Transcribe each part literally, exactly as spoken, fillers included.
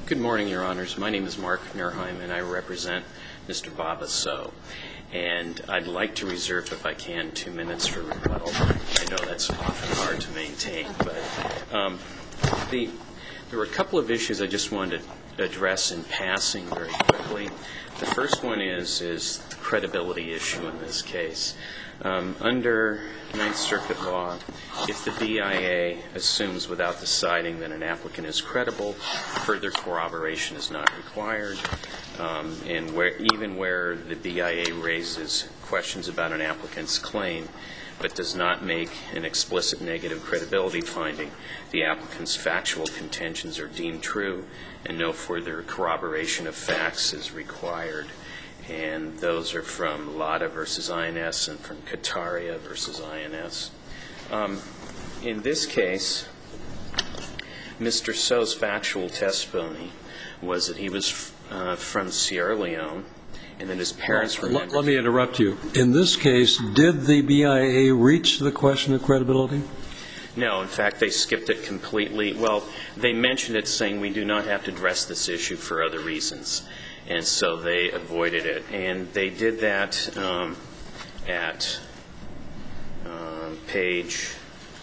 Good morning, Your Honors. My name is Mark Nerheim, and I represent Mister Baba Sow. And I'd like to reserve, if I can, two minutes for rebuttal. I know that's often hard to maintain, but um, the, there were a couple of issues I just wanted to address in passing very quickly. The first one is, is the credibility issue in this case. Um, under Ninth Circuit law, if the B I A assumes without deciding that an applicant is credible, further corroboration is not required. Um, and where, even where the B I A raises questions about an applicant's claim but does not make an explicit negative credibility finding, the applicant's factual contentions are deemed true and no further corroboration of facts is required. And those are from Lada versus I N S and from Kataria versus I N S. Um, in this case, Mister Sow's factual testimony was that he was uh, from Sierra Leone and that his parents well, were let, let me interrupt you. In this case, did the B I A reach the question of credibility? No, in fact, they skipped it completely. Well, they mentioned it saying we do not have to address this issue for other reasons. And so they avoided it. And they did that um, at um, page,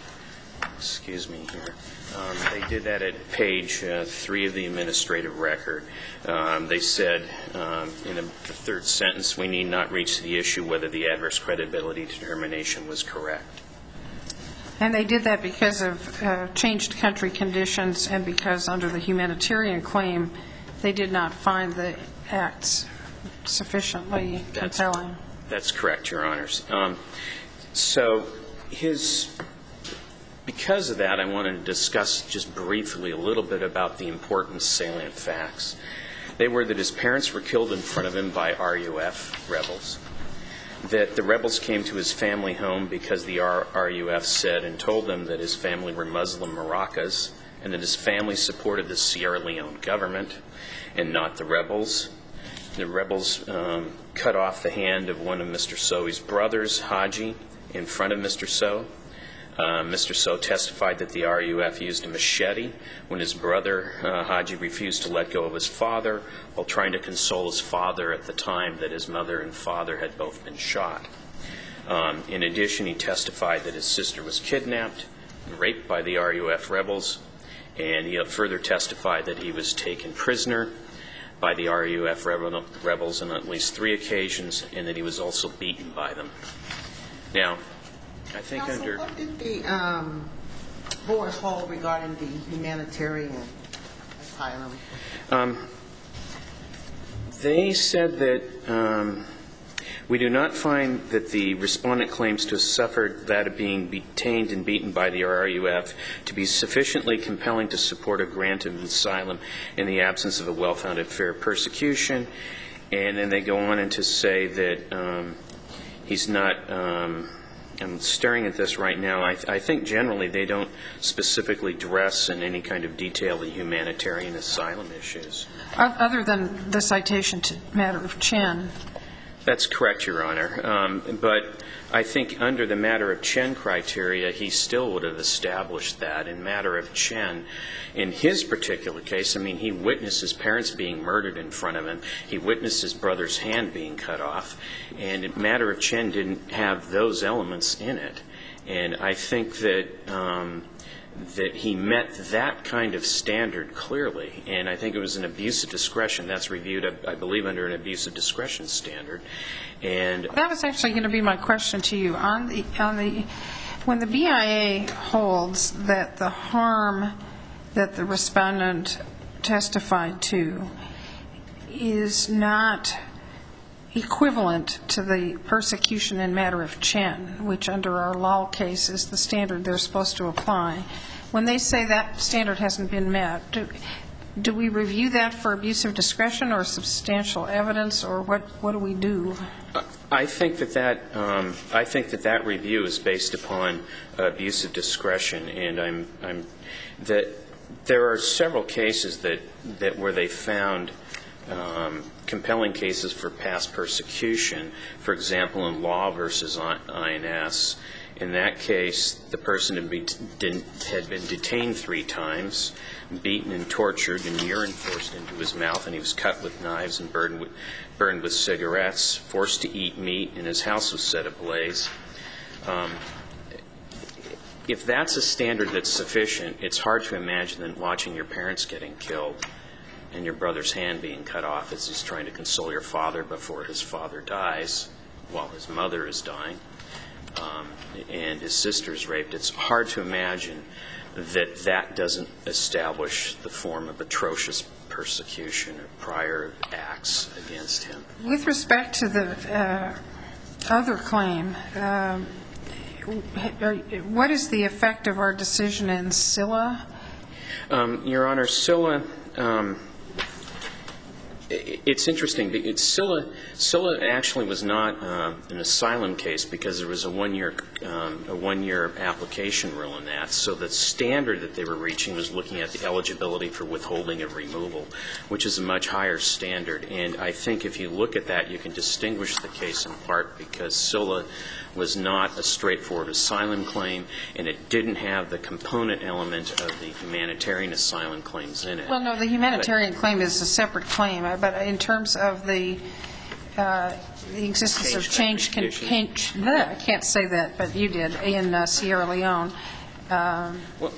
excuse me here, um, they did that at page uh, three of the administrative record. Um, they said um, in a, the third sentence, we need not reach the issue whether the adverse credibility determination was correct. And they did that because of uh, changed country conditions and because under the humanitarian claim, they did not find the acts sufficiently that's, compelling. That's correct, Your Honors. Um, so his, because of that, I wanted to discuss just briefly a little bit about the important salient facts. They were that his parents were killed in front of him by R U F rebels, that the rebels came to his family home because the R U F said and told them that his family were Muslim Maraccas, and that his family supported the Sierra Leone government and not the rebels. The rebels um, cut off the hand of one of Mister Sow's brothers, Haji, in front of Mister Sow. Uh, Mister Sow testified that the R U F used a machete when his brother, uh, Haji, refused to let go of his father while trying to console his father at the time that his mother and father had both been shot. Um, in addition, he testified that his sister was kidnapped and raped by the R U F rebels, and he further testified that he was taken prisoner by the R U F rebels on at least three occasions, and that he was also beaten by them. Now, I think Counsel, under... what did the um, board hold regarding the humanitarian asylum? Um, they said that um, we do not find that the respondent claims to have suffered that of being detained and beaten by the R U F to be sufficiently compelling to support a grant of asylum in the absence of a well-founded fear of persecution. And then they go on and to say that um, he's not... Um, I'm staring at this right now. I, th- I think generally they don't specifically address in any kind of detail the humanitarian asylum issues. Other than the citation to matter of Chen. That's correct, Your Honor. Um, but I think under the matter of Chen criteria, he still would have established that. In matter of Chen, in his particular case, I mean, he witnessed his parents being murdered in front of him. He witnessed his brother's hand being cut off. And in matter of Chen didn't have those elements in it. And I think that... Um, that he met that kind of standard clearly, and I think it was an abuse of discretion. That's reviewed, I believe, under an abuse of discretion standard. And that was actually going to be my question to you. On the, on the, when the B I A holds that the harm that the respondent testified to is not equivalent to the persecution in matter of Chen, which under our law case is the standard they're supposed to apply. When they say that standard hasn't been met, do, do we review that for abuse of discretion or substantial evidence, or what, what do we do? I think that that um, I think that that review is based upon uh, abuse of discretion, and I'm I'm that there are several cases that that where they found Um, compelling cases for past persecution, for example, in Law versus I N S, In that case, the person had been, didn't, had been detained three times, beaten and tortured, and urine forced into his mouth, and he was cut with knives and burned with, burned with cigarettes, forced to eat meat, and his house was set ablaze. Um, if that's a standard that's sufficient, it's hard to imagine that watching your parents getting killed and your brother's hand being cut off as he's trying to console your father before his father dies while his mother is dying, um, and his sister's raped. It's hard to imagine that that doesn't establish the form of atrocious persecution or prior acts against him. With respect to the uh, other claim, um, what is the effect of our decision in Silla? Um, Your Honor, Silla, um, it's interesting. It's Silla, Silla actually was not uh, an asylum case because there was a one-year um, a one-year application rule in that. So the standard that they were reaching was looking at the eligibility for withholding of removal, which is a much higher standard. And I think if you look at that, you can distinguish the case in part because Silla was not a straightforward asylum claim, and it didn't have the component element of the humanitarian asylum claims in it. Well, no, the humanitarian but, claim is a separate claim, but in terms of the uh, the existence of change, can, change I can't say that, but you did, in uh, Sierra Leone. Um, well,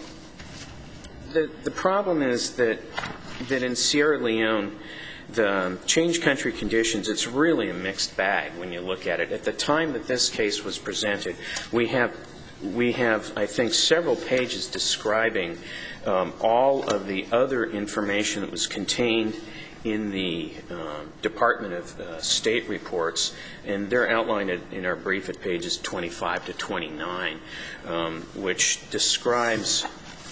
the the problem is that that in Sierra Leone, the change country conditions, it's really a mixed bag when you look at it. At the time that this case was presented, we have, we have I think, several pages describing um, all of the other information that was contained in the uh, Department of uh, State reports, and they're outlined in our brief at pages twenty-five to twenty-nine, um, which describes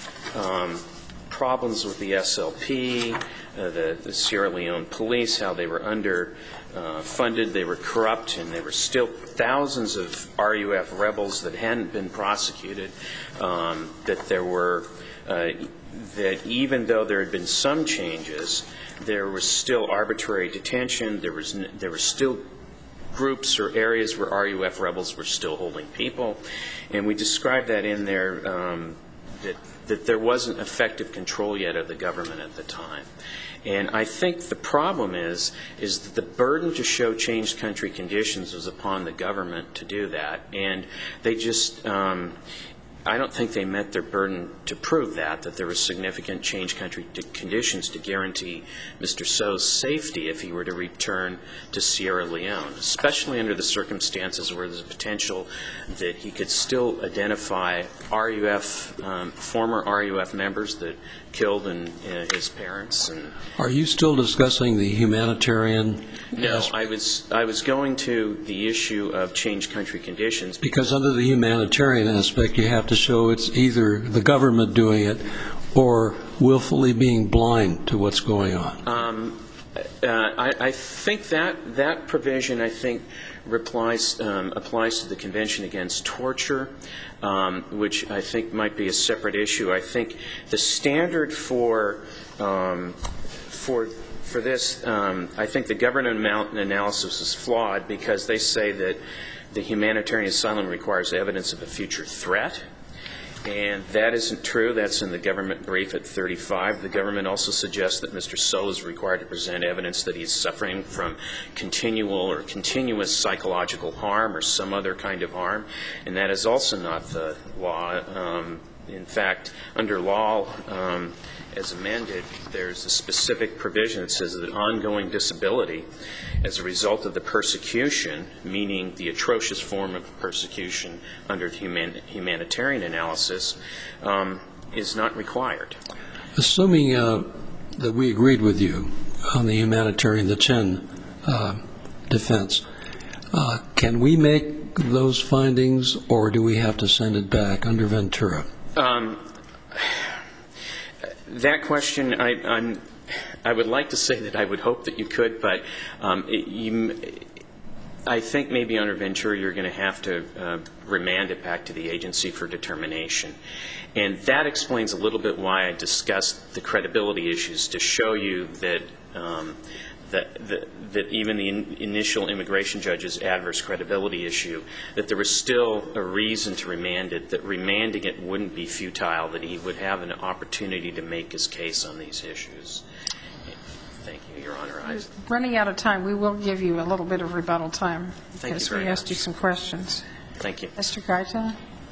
um, problems with the S L P, uh, the, the Sierra Leone police, how they were under uh, funded, they were corrupt, and there were still thousands of R U F rebels that hadn't been prosecuted, um, that there were, uh, that even though there had been some changes, there was still arbitrary detention, there was, there were still groups or areas where R U F rebels were still holding people, and we described that in there, um, that that there wasn't effective control yet of the government at the time. And I think the problem is, is that the burden to show changed country conditions was upon the government to do that. And they just, um, I don't think they met their burden to prove that, that there was significant changed country conditions to guarantee Mister So's safety if he were to return to Sierra Leone, especially under the circumstances where there's a potential that he could still identify R U F, um, former R U F members that killed and, uh, his parents. And are you still discussing the humanitarian? No, I was I was going to the issue of changed country conditions. Because under the humanitarian aspect, you have to show it's either the government doing it or willfully being blind to what's going on. Um, uh, I, I think that that provision, I think, replies, um, applies to the Convention Against Torture, um, which I think might be a separate issue. I think the standard for um, for for this, um, I think the government analysis is flawed because they say that the humanitarian asylum requires evidence of a future threat. And that isn't true. That's in the government brief at thirty-five. The government also suggests that Mister So is required to present evidence that he's suffering from continual or continuous psychological harm or some other kind of harm. And that is also not the law. Um, in fact, under law, um, as amended, there's a specific provision that says that ongoing disability as a result of the persecution, meaning the atrocious form of persecution under human, humanitarian analysis, um, is not required. Assuming uh, that we agreed with you on the humanitarian, the Chen uh, defense, uh, can we make those findings, or do we have to send it back under Ventura? Um, that question, I, I'm, I would like to say that I would hope that you could, but um, it, you, I think maybe under Ventura you're going to have to uh, remand it back to the agency for determination. And that explains a little bit why I discussed the credibility issues, to show you that um, that, that, that even the in, initial immigration judge's adverse credibility issue, that there was still a reason to remand it, that remanding it wouldn't be futile, that he would have an opportunity to make his case on these issues. Thank you, Your Honor. I, Running out of time, we will give you a little bit of rebuttal time. Thank because you very we asked much. you some questions. Thank you. Mister Gaita?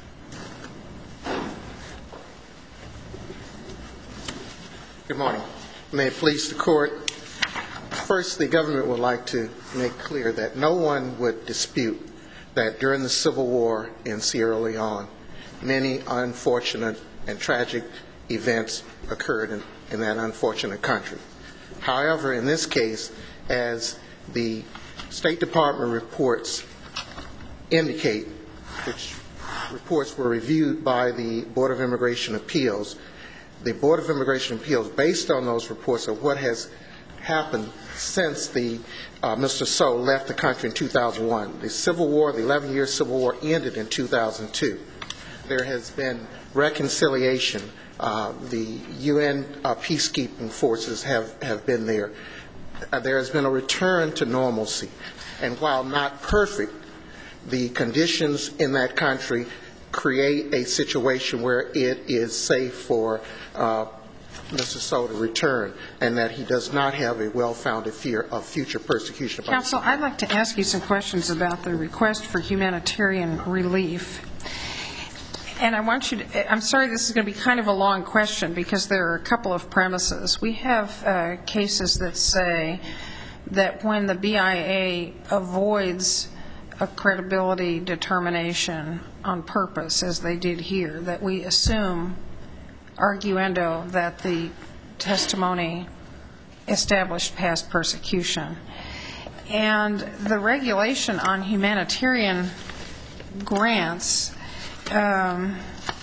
Good morning. May it please the Court. First, the government would like to make clear that no one would dispute that during the Civil War in Sierra Leone, many unfortunate and tragic events occurred in, in that unfortunate country. However, in this case, as the State Department reports indicate, which reports were reviewed by the Board of Immigration Appeals, the Board of Immigration Appeals, based on those reports of what has happened since the uh, Mister Sow left the country in two thousand one. The Civil War, the eleven-year Civil War, ended in two thousand two. There has been reconciliation. Uh, the U N uh, peacekeeping forces have, have been there. Uh, there has been a return to normalcy. And while not perfect, the conditions in that country create a situation where it is safe for uh, Mister Sow to return, and that he does not have a well-founded fear of future persecution. Counsel, I'd like to ask you some questions about the request for humanitarian relief. And I want you to, I'm sorry this is going to be kind of a long question because there are a couple of premises. We have uh, cases that say that when the B I A avoids a credibility determination on purpose, as they did here, that we assume, arguendo, that the testimony established past persecution. And the regulation on humanitarian grants um,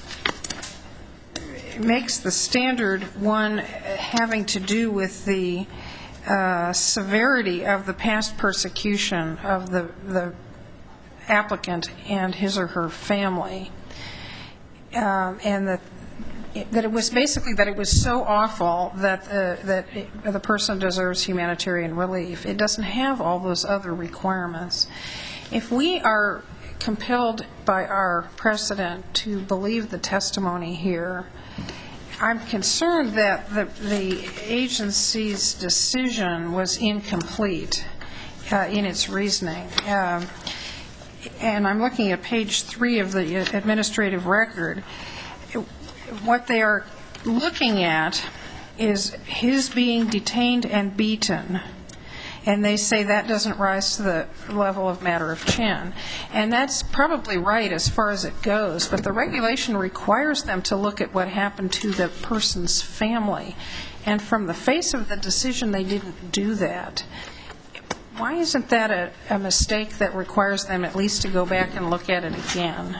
makes the standard one having to do with the uh, severity of the past persecution of the, the applicant and his or her family, um, and that that it was basically that it was so awful that uh, that it, the person deserves humanitarian relief. It doesn't have all those other requirements. If we are compelled by our precedent to believe the testimony here, I'm concerned that the, the agency's decision was incomplete uh, in its reasoning. Um, and I'm looking at page three of the administrative record. What they are looking at is his being detained and beaten. And they say that doesn't rise to the level of matter of chin. And that's probably right as far as it goes, but the regulation requires them to look at what happened to the person's family. And from the face of the decision, they didn't do that. Why isn't that a, a mistake that requires them at least to go back and look at it again?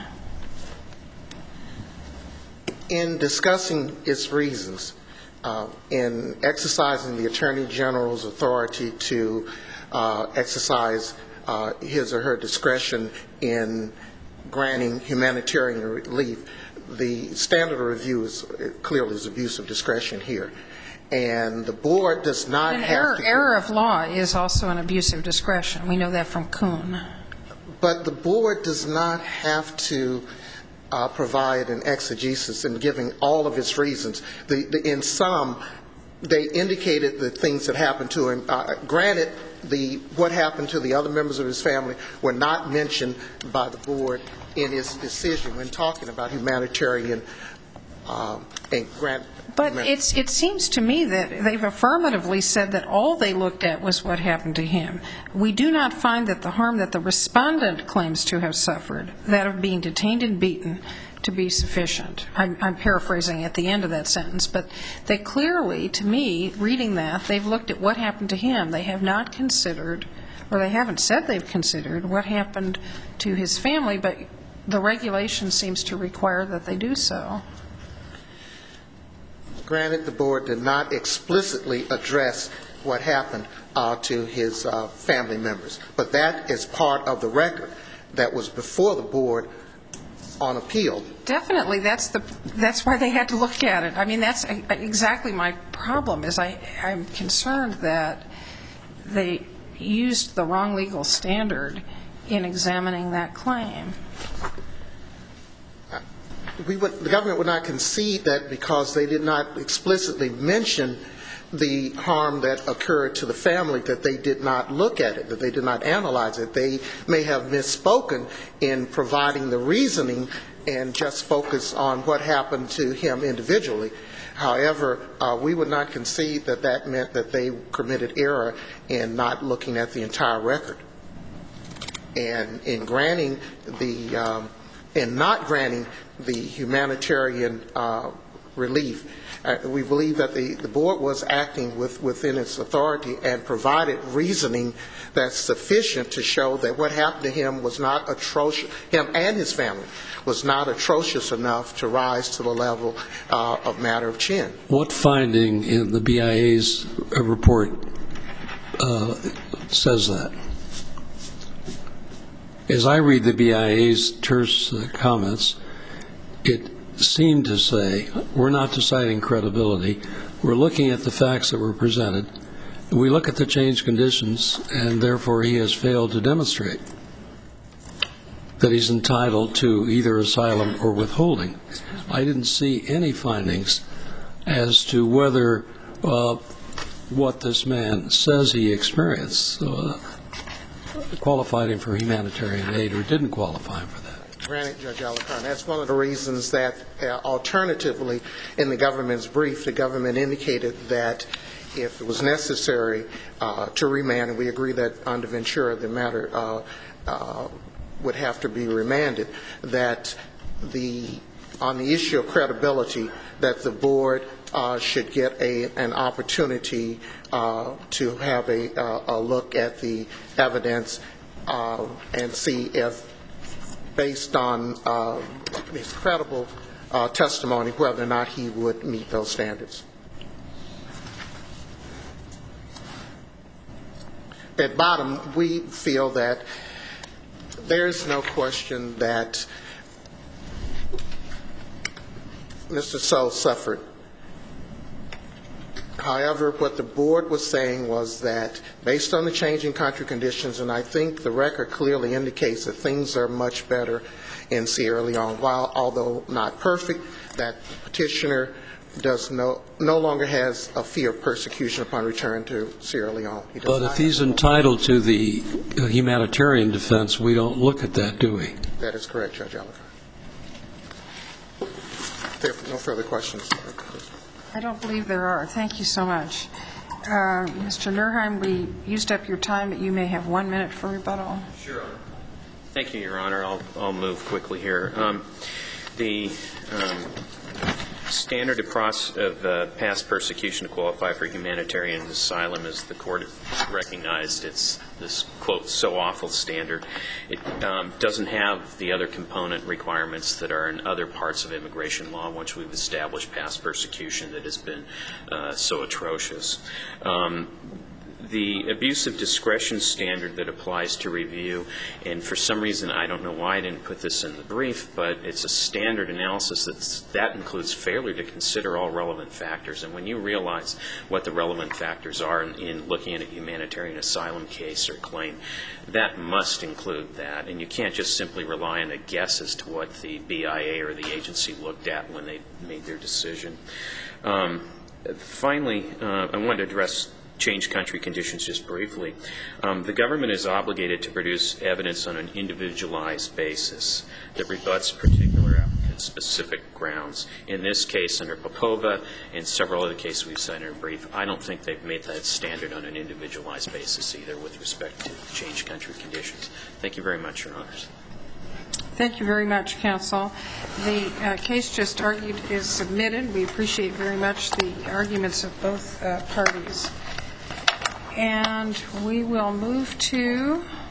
In discussing its reasons, uh, in exercising the Attorney General's authority to uh, exercise uh, his or her discretion in granting humanitarian relief, the standard of review is clearly is abuse of discretion here. And the board does not An have error, to... error of law is also an abuse of discretion. We know that from Kuhn. But the board does not have to uh, provide an exegesis in giving all of its reasons. The, the, in some, they indicated the things that happened to him. Uh, granted, the, what happened to the other members of his family were not mentioned by the board in its decision when talking about humanitarian um, and grant. But it's, it seems to me that they've affirmatively said that all they looked at was what happened to him. We do not find that the harm that the respondent claims to have suffered, that of being detained and beaten, to be sufficient. I'm, I'm paraphrasing at the end of that sentence, but they clearly, to me, reading that, they've looked at what happened to him. They have not considered, or they haven't said they've considered, what happened to his family, but the regulation seems to require that they do so. Granted, the board did not explicitly address what happened uh, to his uh, family members, but that is part of the record that was before the board on appeal. Definitely, that's the that's why they had to look at it. I mean, that's exactly my problem. Is I I'm concerned that they used the wrong legal standard in examining that claim? We would, the government would not concede that because they did not explicitly mention the harm that occurred to the family, that they did not look at it, that they did not analyze it. They may have misspoken in providing the reasoning and just focus on what happened to him individually. However, uh, we would not concede that that meant that they committed error in not looking at the entire record. And in granting the, um, in not granting the humanitarian uh, relief, Uh, we believe that the, the board was acting with, within its authority and provided reasoning that's sufficient to show that what happened to him was not atrocious, him and his family, was not atrocious enough to rise to the level uh, of matter of chin. What finding in the B I A's report uh, says that? As I read the B I A's terse uh, comments, it seemed to say, we're not deciding credibility, we're looking at the facts that were presented, we look at the changed conditions, and therefore he has failed to demonstrate that he's entitled to either asylum or withholding. I didn't see any findings as to whether uh, what this man says he experienced uh, qualified him for humanitarian aid or didn't qualify him for that. Granted, Judge Alarcon, that's one of the reasons that uh, alternatively in the government's brief, the government indicated that if it was necessary uh, to remand, and we agree that under Ventura the matter uh, uh, would have to be remanded, that the, on the issue of credibility, that the board uh, should get a, an opportunity uh, to have a, uh, a look at the evidence uh, and see if, based on uh, his credible uh, testimony, whether or not he would meet those standards. At bottom, we feel that there's no question that Mister Sow suffered. However, what the board was saying was that based on the changing country conditions, and I think the record clearly indicates that things are much better in Sierra Leone, while although not perfect, that the petitioner does no, no longer has a fear of persecution upon return to Sierra Leone. He does but if he's entitled to the humanitarian defense, we don't look at that, do we? That is correct, Judge Alarcon. There are no further questions. I don't believe there are. Thank you so much. Uh, Mister Nurheim, we used up your time, but you may have one minute for rebuttal. Sure. Thank you, Your Honor. I'll, I'll move quickly here. Um, the um, standard of, process of uh, past persecution to qualify for humanitarian asylum, as the court recognized, it's this, quote, so awful standard. It um, doesn't have the other component requirements that are in other parts of immigration law once we've established past persecution that has been uh, so atrocious. Um, The abuse of discretion standard that applies to review, and for some reason I don't know why I didn't put this in the brief, but it's a standard analysis that's, that includes failure to consider all relevant factors. And when you realize what the relevant factors are in, in looking at a humanitarian asylum case or claim, that must include that. And you can't just simply rely on a guess as to what the B I A or the agency looked at when they made their decision. Um, finally, uh, I wanted to address change country conditions just briefly. Um, the government is obligated to produce evidence on an individualized basis that rebuts particular applicants' specific grounds. In this case, under Popova and several other cases we've cited in a brief, I don't think they've made that standard on an individualized basis either with respect to change country conditions. Thank you very much, Your Honors. Thank you very much, counsel. The uh, case just argued is submitted. We appreciate very much the arguments of both uh, parties. And we will move to